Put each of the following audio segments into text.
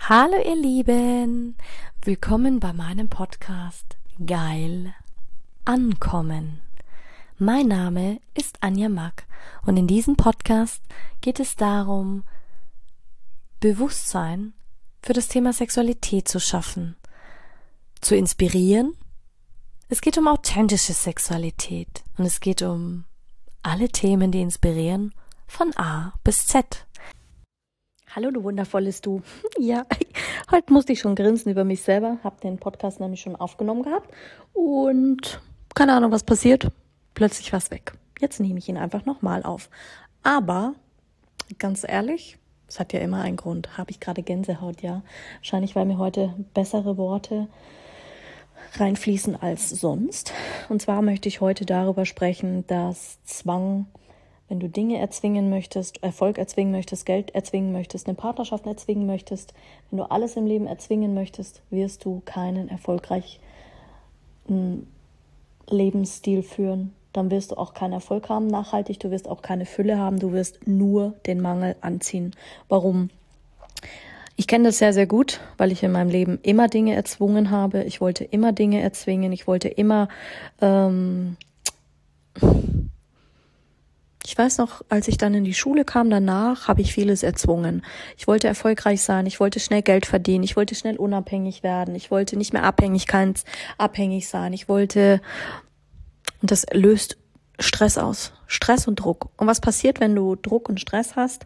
Hallo ihr Lieben, willkommen bei meinem Podcast Geil Ankommen. Mein Name ist Anja Mack und in diesem Podcast geht es darum, Bewusstsein für das Thema Sexualität zu schaffen, zu inspirieren. Es geht um authentische Sexualität und es geht um alle Themen, die inspirieren, von A bis Z. Hallo du wundervolles Du. Ja, heute musste ich schon grinsen über mich selber, habe den Podcast nämlich schon aufgenommen gehabt und keine Ahnung, was passiert, plötzlich war es weg. Jetzt nehme ich ihn einfach nochmal auf. Aber, ganz ehrlich, es hat ja immer einen Grund. Habe ich gerade Gänsehaut, ja. Wahrscheinlich, weil mir heute bessere Worte reinfließen als sonst. Und zwar möchte ich heute darüber sprechen, dass Zwang, wenn du Dinge erzwingen möchtest, Erfolg erzwingen möchtest, Geld erzwingen möchtest, eine Partnerschaft erzwingen möchtest, wenn du alles im Leben erzwingen möchtest, wirst du keinen erfolgreichen Lebensstil führen. Dann wirst du auch keinen Erfolg haben nachhaltig, du wirst auch keine Fülle haben, du wirst nur den Mangel anziehen. Warum? Ich kenne das sehr, sehr gut, weil ich in meinem Leben immer Dinge erzwungen habe. Ich wollte immer Dinge erzwingen, ich wollte immer... Ich weiß noch, als ich dann in die Schule kam, danach habe ich vieles erzwungen. Ich wollte erfolgreich sein, ich wollte schnell Geld verdienen, ich wollte schnell unabhängig werden, ich wollte nicht mehr abhängig sein, ich wollte, und das löst Stress aus, Stress und Druck. Und was passiert, wenn du Druck und Stress hast?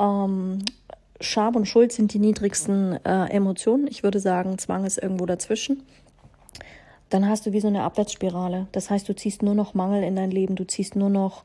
Scham und Schuld sind die niedrigsten Emotionen. Ich würde sagen, Zwang ist irgendwo dazwischen. Dann hast du wie so eine Abwärtsspirale. Das heißt, du ziehst nur noch Mangel in dein Leben, du ziehst nur noch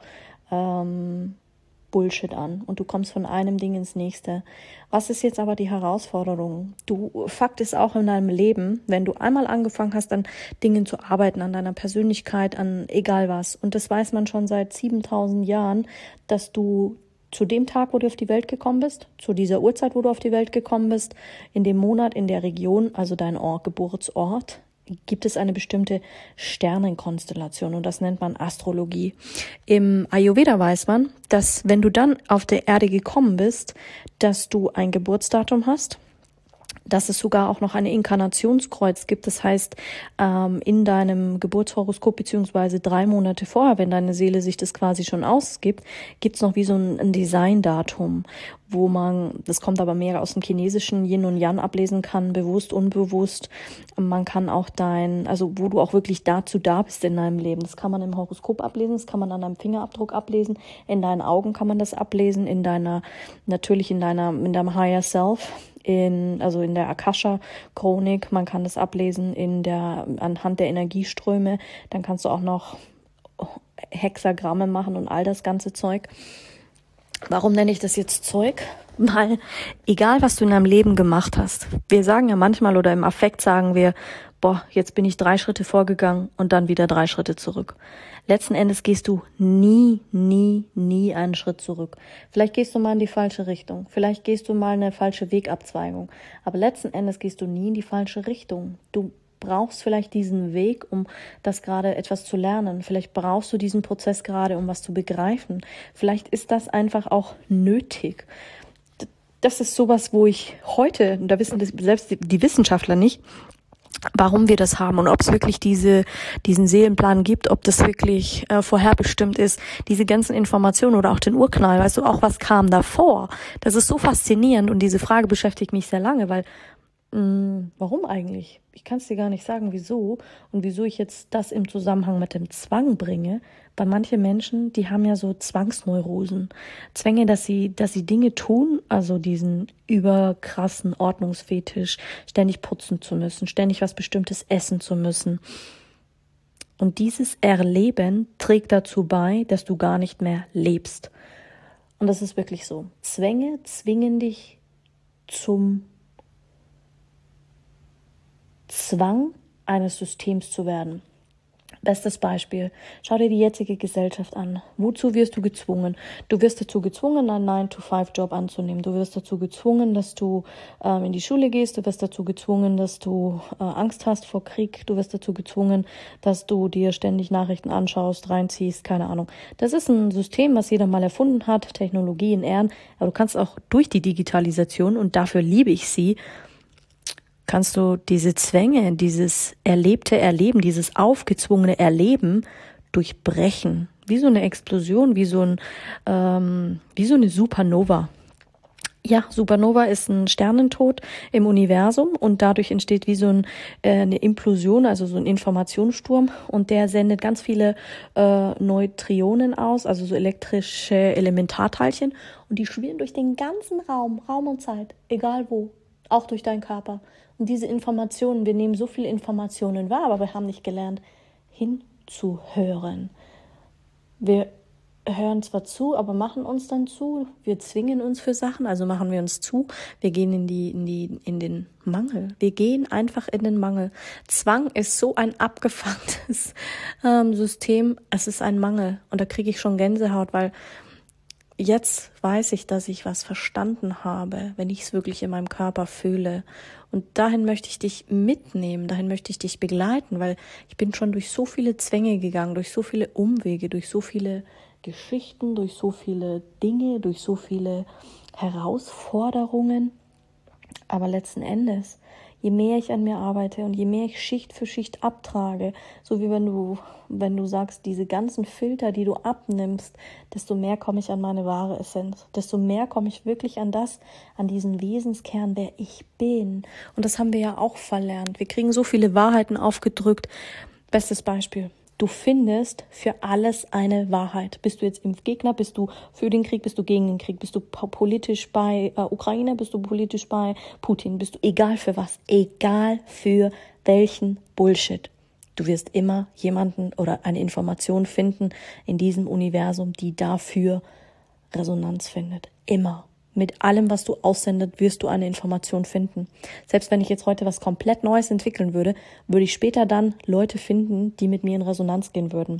Bullshit an und du kommst von einem Ding ins nächste. Was ist jetzt aber die Herausforderung? Fakt ist auch in deinem Leben, wenn du einmal angefangen hast, an Dingen zu arbeiten, an deiner Persönlichkeit, an egal was, und das weiß man schon seit 7000 Jahren, dass du zu dem Tag, wo du auf die Welt gekommen bist, zu dieser Uhrzeit, wo du auf die Welt gekommen bist, in dem Monat, in der Region, also dein Geburtsort, gibt es eine bestimmte Sternenkonstellation und das nennt man Astrologie. Im Ayurveda weiß man, dass wenn du dann auf der Erde gekommen bist, dass du ein Geburtsdatum hast, dass es sogar auch noch eine Inkarnationskreuz gibt. Das heißt, in deinem Geburtshoroskop beziehungsweise 3 Monate vorher, wenn deine Seele sich das quasi schon ausgibt, gibt es noch wie so ein Designdatum, wo man, das kommt aber mehr aus dem chinesischen Yin und Yang, ablesen kann, bewusst, unbewusst. Man kann auch wo du auch wirklich dazu da bist in deinem Leben. Das kann man im Horoskop ablesen, das kann man an deinem Fingerabdruck ablesen, in deinen Augen kann man das ablesen, in deinem Higher Self, in der Akasha-Chronik, man kann das ablesen anhand der Energieströme, dann kannst du auch noch Hexagramme machen und all das ganze Zeug. Warum nenne ich das jetzt Zeug? Weil egal, was du in deinem Leben gemacht hast, wir sagen ja manchmal oder im Affekt sagen wir, jetzt bin ich 3 Schritte vorgegangen und dann wieder 3 Schritte zurück. Letzten Endes gehst du nie einen Schritt zurück. Vielleicht gehst du mal in die falsche Richtung, vielleicht gehst du mal eine falsche Wegabzweigung, aber letzten Endes gehst du nie in die falsche Richtung. Du brauchst vielleicht diesen Weg, um das gerade etwas zu lernen. Vielleicht brauchst du diesen Prozess gerade, um was zu begreifen. Vielleicht ist das einfach auch nötig. Das ist sowas, wo ich heute, da wissen das selbst die Wissenschaftler nicht, warum wir das haben und ob es wirklich diesen Seelenplan gibt, ob das wirklich vorherbestimmt ist, diese ganzen Informationen oder auch den Urknall, weißt du, auch was kam davor. Das ist so faszinierend und diese Frage beschäftigt mich sehr lange, weil warum eigentlich? Ich kann es dir gar nicht sagen, wieso und wieso ich jetzt das im Zusammenhang mit dem Zwang bringe, weil manche Menschen, die haben ja so Zwangsneurosen, Zwänge, dass sie Dinge tun, also diesen überkrassen Ordnungsfetisch, ständig putzen zu müssen, ständig was Bestimmtes essen zu müssen. Und dieses Erleben trägt dazu bei, dass du gar nicht mehr lebst. Und das ist wirklich so. Zwänge zwingen dich zum Zwang eines Systems zu werden. Bestes Beispiel, schau dir die jetzige Gesellschaft an. Wozu wirst du gezwungen? Du wirst dazu gezwungen, einen 9-to-5-Job anzunehmen. Du wirst dazu gezwungen, dass du in die Schule gehst. Du wirst dazu gezwungen, dass du Angst hast vor Krieg. Du wirst dazu gezwungen, dass du dir ständig Nachrichten anschaust, reinziehst, keine Ahnung. Das ist ein System, was jeder mal erfunden hat, Technologie in Ehren. Aber du kannst auch durch die Digitalisation, und dafür liebe ich sie, kannst du diese Zwänge, dieses erlebte Erleben, dieses aufgezwungene Erleben durchbrechen. Wie so eine Explosion, wie so eine Supernova. Ja, Supernova ist ein Sternentod im Universum und dadurch entsteht wie so eine Implosion, also so ein Informationssturm, und der sendet ganz viele Neutrionen aus, also so elektrische Elementarteilchen, und die schwirren durch den ganzen Raum und Zeit, egal wo, auch durch deinen Körper. Und diese Informationen, wir nehmen so viele Informationen wahr, aber wir haben nicht gelernt, hinzuhören. Wir hören zwar zu, aber machen uns dann zu. Wir zwingen uns für Sachen, also machen wir uns zu. Wir gehen in den Mangel. Wir gehen einfach in den Mangel. Zwang ist so ein abgefucktes System. Es ist ein Mangel. Und da kriege ich schon Gänsehaut, weil jetzt weiß ich, dass ich was verstanden habe, wenn ich es wirklich in meinem Körper fühle. Und dahin möchte ich dich mitnehmen, dahin möchte ich dich begleiten, weil ich bin schon durch so viele Zwänge gegangen, durch so viele Umwege, durch so viele Geschichten, durch so viele Dinge, durch so viele Herausforderungen. Aber letzten Endes, je mehr ich an mir arbeite und je mehr ich Schicht für Schicht abtrage, so wie wenn du sagst, diese ganzen Filter, die du abnimmst, desto mehr komme ich an meine wahre Essenz, desto mehr komme ich wirklich an diesen Wesenskern, wer ich bin. Und das haben wir ja auch verlernt. Wir kriegen so viele Wahrheiten aufgedrückt. Bestes Beispiel. Du findest für alles eine Wahrheit. Bist du jetzt Impfgegner? Bist du für den Krieg? Bist du gegen den Krieg? Bist du politisch bei Ukraine? Bist du politisch bei Putin? Bist du egal für was? Egal für welchen Bullshit. Du wirst immer jemanden oder eine Information finden in diesem Universum, die dafür Resonanz findet. Immer. Mit allem, was du aussendest, wirst du eine Information finden. Selbst wenn ich jetzt heute was komplett Neues entwickeln würde, würde ich später dann Leute finden, die mit mir in Resonanz gehen würden.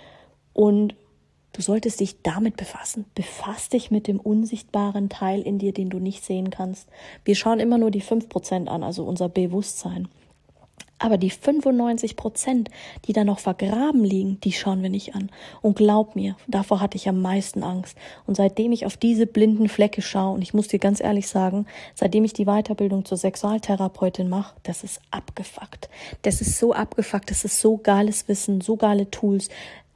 Und du solltest dich damit befassen. Befass dich mit dem unsichtbaren Teil in dir, den du nicht sehen kannst. Wir schauen immer nur die 5% an, also unser Bewusstsein. Aber die 95%, die da noch vergraben liegen, die schauen wir nicht an. Und glaub mir, davor hatte ich am meisten Angst. Und seitdem ich auf diese blinden Flecke schaue, und ich muss dir ganz ehrlich sagen, seitdem ich die Weiterbildung zur Sexualtherapeutin mache, das ist abgefuckt. Das ist so abgefuckt, das ist so geiles Wissen, so geile Tools.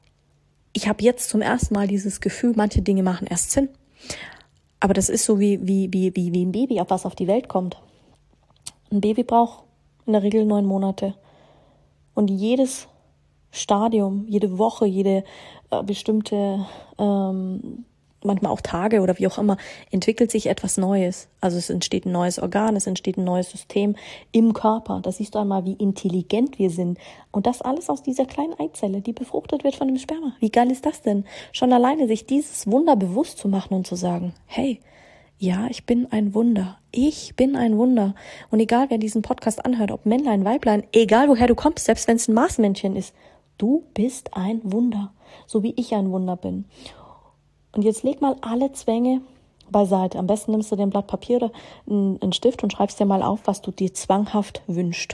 Ich habe jetzt zum ersten Mal dieses Gefühl, manche Dinge machen erst Sinn. Aber das ist so wie ein Baby, auf was auf die Welt kommt. Ein Baby braucht in der Regel 9 Monate. Und jedes Stadium, jede Woche, jede bestimmte, manchmal auch Tage oder wie auch immer, entwickelt sich etwas Neues. Also es entsteht ein neues Organ, es entsteht ein neues System im Körper. Da siehst du einmal, wie intelligent wir sind. Und das alles aus dieser kleinen Eizelle, die befruchtet wird von dem Sperma. Wie geil ist das denn? Schon alleine sich dieses Wunder bewusst zu machen und zu sagen, hey, ja, ich bin ein Wunder. Ich bin ein Wunder. Und egal, wer diesen Podcast anhört, ob Männlein, Weiblein, egal woher du kommst, selbst wenn es ein Marsmännchen ist, du bist ein Wunder. So wie ich ein Wunder bin. Und jetzt leg mal alle Zwänge beiseite. Am besten nimmst du dir ein Blatt Papier oder einen Stift und schreibst dir mal auf, was du dir zwanghaft wünschst.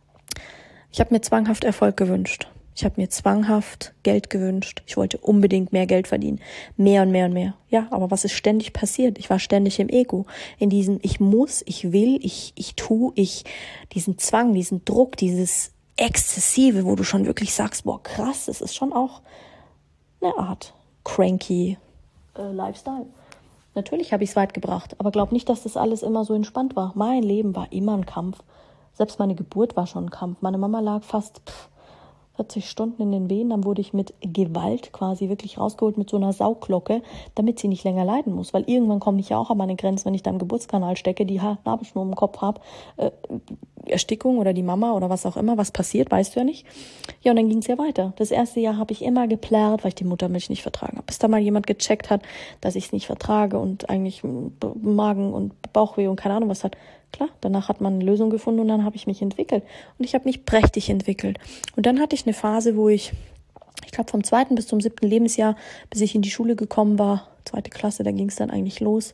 Ich habe mir zwanghaft Erfolg gewünscht. Ich habe mir zwanghaft Geld gewünscht. Ich wollte unbedingt mehr Geld verdienen. Mehr und mehr und mehr. Ja, aber was ist ständig passiert? Ich war ständig im Ego. In diesem ich muss, ich will, ich tue, diesen Zwang, diesen Druck, dieses Exzessive, wo du schon wirklich sagst, boah, krass, das ist schon auch eine Art cranky Lifestyle. Natürlich habe ich es weit gebracht, aber glaub nicht, dass das alles immer so entspannt war. Mein Leben war immer ein Kampf. Selbst meine Geburt war schon ein Kampf. Meine Mama lag fast 40 Stunden in den Wehen, dann wurde ich mit Gewalt quasi wirklich rausgeholt mit so einer Sauglocke, damit sie nicht länger leiden muss, weil irgendwann komme ich ja auch an meine Grenzen, wenn ich da im Geburtskanal stecke, die Nabelschnur im Kopf habe, Erstickung oder die Mama oder was auch immer, was passiert, weißt du ja nicht. Ja, und dann ging es ja weiter. Das erste Jahr habe ich immer geplärrt, weil ich die Muttermilch nicht vertragen habe. Bis da mal jemand gecheckt hat, dass ich es nicht vertrage und eigentlich Magen und Bauchweh und keine Ahnung was hat. Klar, danach hat man eine Lösung gefunden und dann habe ich mich entwickelt. Und ich habe mich prächtig entwickelt. Und dann hatte ich eine Phase, wo ich glaube vom 2. bis zum 7. Lebensjahr, bis ich in die Schule gekommen war, 2. Klasse, da ging es dann eigentlich los,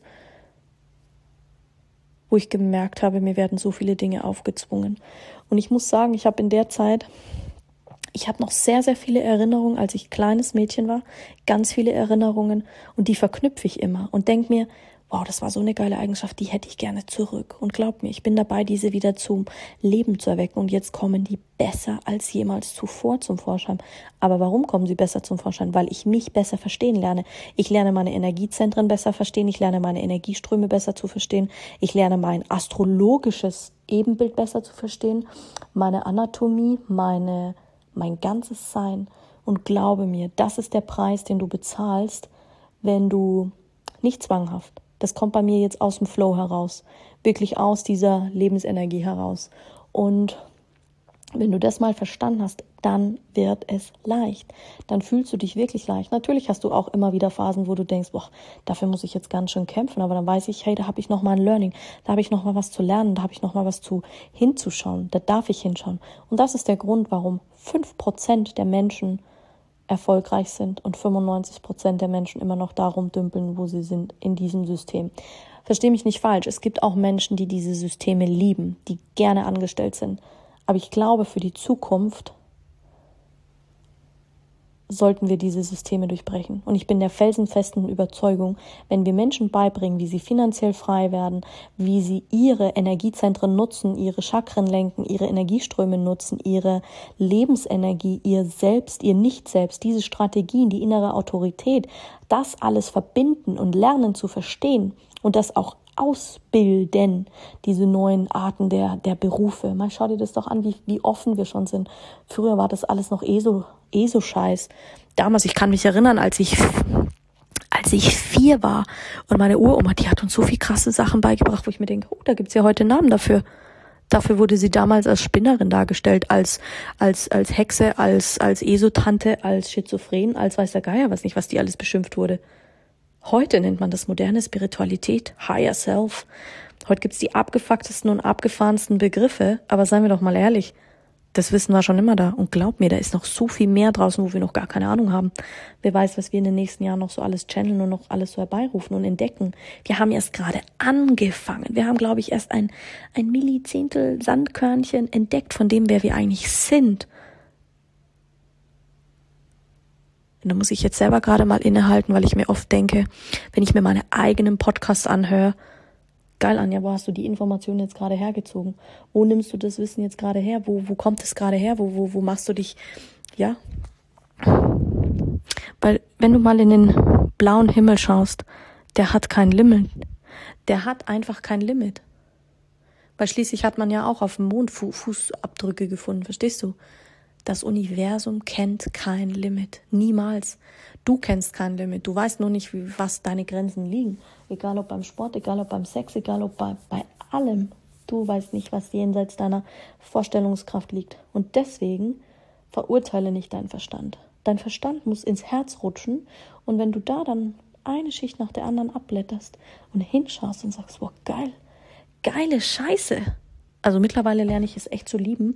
wo ich gemerkt habe, mir werden so viele Dinge aufgezwungen. Und ich muss sagen, ich habe in der Zeit, ich habe noch sehr, sehr viele Erinnerungen, als ich kleines Mädchen war, ganz viele Erinnerungen und die verknüpfe ich immer und denke mir, wow, das war so eine geile Eigenschaft, die hätte ich gerne zurück. Und glaub mir, ich bin dabei, diese wieder zum Leben zu erwecken. Und jetzt kommen die besser als jemals zuvor zum Vorschein. Aber warum kommen sie besser zum Vorschein? Weil ich mich besser verstehen lerne. Ich lerne meine Energiezentren besser verstehen. Ich lerne meine Energieströme besser zu verstehen. Ich lerne mein astrologisches Ebenbild besser zu verstehen. Meine Anatomie, mein ganzes Sein. Und glaube mir, das ist der Preis, den du bezahlst, wenn du nicht zwanghaft. Das kommt bei mir jetzt aus dem Flow heraus, wirklich aus dieser Lebensenergie heraus. Und wenn du das mal verstanden hast, dann wird es leicht. Dann fühlst du dich wirklich leicht. Natürlich hast du auch immer wieder Phasen, wo du denkst, boah, dafür muss ich jetzt ganz schön kämpfen. Aber dann weiß ich, hey, da habe ich noch mal ein Learning, da habe ich noch mal was zu lernen, da habe ich noch mal was hinzuschauen, da darf ich hinschauen. Und das ist der Grund, warum 5% der Menschen erfolgreich sind und 95% der Menschen immer noch darum dümpeln, wo sie sind, in diesem System. Versteh mich nicht falsch, es gibt auch Menschen, die diese Systeme lieben, die gerne angestellt sind. Aber ich glaube, für die Zukunft sollten wir diese Systeme durchbrechen. Und ich bin der felsenfesten Überzeugung, wenn wir Menschen beibringen, wie sie finanziell frei werden, wie sie ihre Energiezentren nutzen, ihre Chakren lenken, ihre Energieströme nutzen, ihre Lebensenergie, ihr Selbst, ihr Nicht-Selbst, diese Strategien, die innere Autorität, das alles verbinden und lernen zu verstehen und das auch ausbilden, diese neuen Arten der Berufe. Mal schau dir das doch an, wie offen wir schon sind. Früher war das alles noch so Scheiß. Damals, ich kann mich erinnern, als ich 4 war und meine Uroma, die hat uns so viel krasse Sachen beigebracht, wo ich mir denke, oh, da gibt's ja heute Namen dafür. Dafür wurde sie damals als Spinnerin dargestellt, als Hexe, als Esotante, als Schizophren, als weiß der Geier, was die alles beschimpft wurde. Heute nennt man das moderne Spiritualität, Higher Self. Heute gibt's die abgefucktesten und abgefahrensten Begriffe, aber seien wir doch mal ehrlich, das Wissen war schon immer da. Und glaub mir, da ist noch so viel mehr draußen, wo wir noch gar keine Ahnung haben. Wer weiß, was wir in den nächsten Jahren noch so alles channeln und noch alles so herbeirufen und entdecken. Wir haben erst gerade angefangen. Wir haben, glaube ich, erst ein Millizehntel Sandkörnchen entdeckt von dem, wer wir eigentlich sind. Und da muss ich jetzt selber gerade mal innehalten, weil ich mir oft denke, wenn ich mir meine eigenen Podcasts anhöre, geil, Anja, wo hast du die Informationen jetzt gerade hergezogen? Wo nimmst du das Wissen jetzt gerade her? Wo kommt es gerade her? Wo machst du dich, ja? Weil, wenn du mal in den blauen Himmel schaust, der hat kein Limit. Der hat einfach kein Limit. Weil schließlich hat man ja auch auf dem Mond Fußabdrücke gefunden, verstehst du? Das Universum kennt kein Limit. Niemals. Du kennst kein Limit. Du weißt nur nicht, was deine Grenzen liegen. Egal ob beim Sport, egal ob beim Sex, egal ob bei allem. Du weißt nicht, was jenseits deiner Vorstellungskraft liegt. Und deswegen verurteile nicht deinen Verstand. Dein Verstand muss ins Herz rutschen. Und wenn du da dann eine Schicht nach der anderen abblätterst und hinschaust und sagst, boah, geil, geile Scheiße. Also mittlerweile lerne ich es echt zu lieben.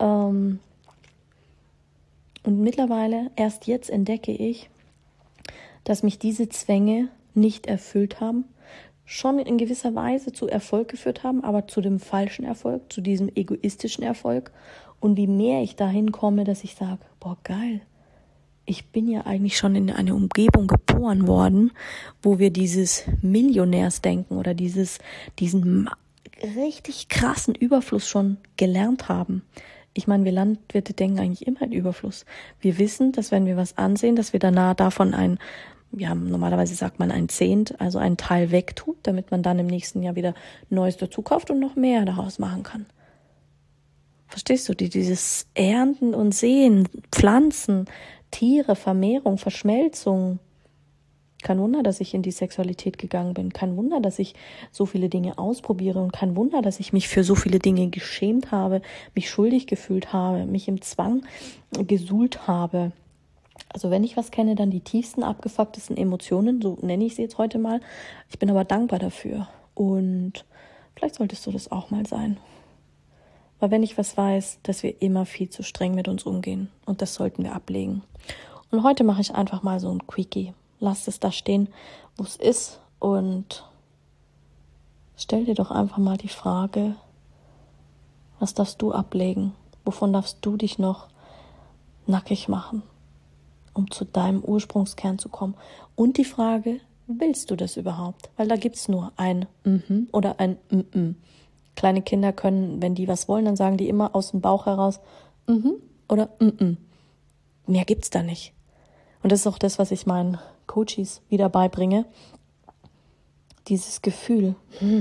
Und mittlerweile, erst jetzt entdecke ich, dass mich diese Zwänge nicht erfüllt haben, schon in gewisser Weise zu Erfolg geführt haben, aber zu dem falschen Erfolg, zu diesem egoistischen Erfolg. Und wie mehr ich dahin komme, dass ich sage, boah, geil, ich bin ja eigentlich schon in eine Umgebung geboren worden, wo wir dieses Millionärsdenken oder diesen richtig krassen Überfluss schon gelernt haben. Ich meine, wir Landwirte denken eigentlich immer in Überfluss. Wir wissen, dass wenn wir was ansehen, dass wir danach davon normalerweise sagt man 1/10, also einen Teil wegtut, damit man dann im nächsten Jahr wieder Neues dazu kauft und noch mehr daraus machen kann. Verstehst du, dieses Ernten und Sehen, Pflanzen, Tiere, Vermehrung, Verschmelzung. Kein Wunder, dass ich in die Sexualität gegangen bin. Kein Wunder, dass ich so viele Dinge ausprobiere. Und kein Wunder, dass ich mich für so viele Dinge geschämt habe, mich schuldig gefühlt habe, mich im Zwang gesuhlt habe. Also wenn ich was kenne, dann die tiefsten, abgefucktesten Emotionen, so nenne ich sie jetzt heute mal. Ich bin aber dankbar dafür. Und vielleicht solltest du das auch mal sein. Weil wenn ich was weiß, dass wir immer viel zu streng mit uns umgehen. Und das sollten wir ablegen. Und heute mache ich einfach mal so ein Quickie. Lass es da stehen, wo es ist und stell dir doch einfach mal die Frage, was darfst du ablegen? Wovon darfst du dich noch nackig machen, um zu deinem Ursprungskern zu kommen? Und die Frage, willst du das überhaupt? Weil da gibt's nur ein oder ein Kleine Kinder können, wenn die was wollen, dann sagen die immer aus dem Bauch heraus oder Mehr gibt's da nicht. Und das ist auch das, was ich meinen Coaches wieder beibringe. Dieses Gefühl,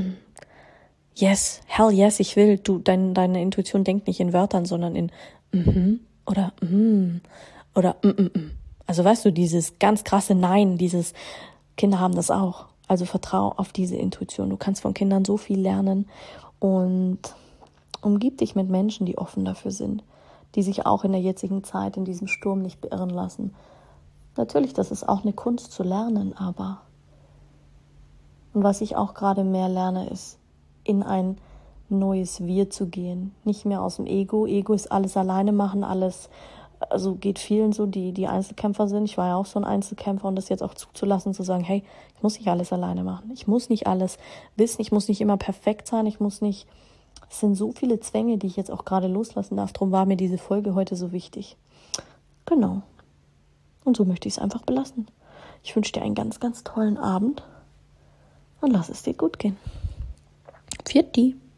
yes, hell yes, ich will. Deine Intuition denkt nicht in Wörtern, sondern in oder oder Also weißt du, dieses ganz krasse Nein, Kinder haben das auch. Also vertrau auf diese Intuition. Du kannst von Kindern so viel lernen und umgib dich mit Menschen, die offen dafür sind, die sich auch in der jetzigen Zeit, in diesem Sturm nicht beirren lassen. Natürlich, das ist auch eine Kunst zu lernen, aber und was ich auch gerade mehr lerne, ist, in ein neues Wir zu gehen. Nicht mehr aus dem Ego. Ego ist alles alleine machen, alles, also geht vielen so, die Einzelkämpfer sind. Ich war ja auch so ein Einzelkämpfer und das jetzt auch zuzulassen, zu sagen, hey, ich muss nicht alles alleine machen. Ich muss nicht alles wissen, ich muss nicht immer perfekt sein, es sind so viele Zwänge, die ich jetzt auch gerade loslassen darf. Darum war mir diese Folge heute so wichtig. Genau. Und so möchte ich es einfach belassen. Ich wünsche dir einen ganz, ganz tollen Abend und lass es dir gut gehen. Pfiat die.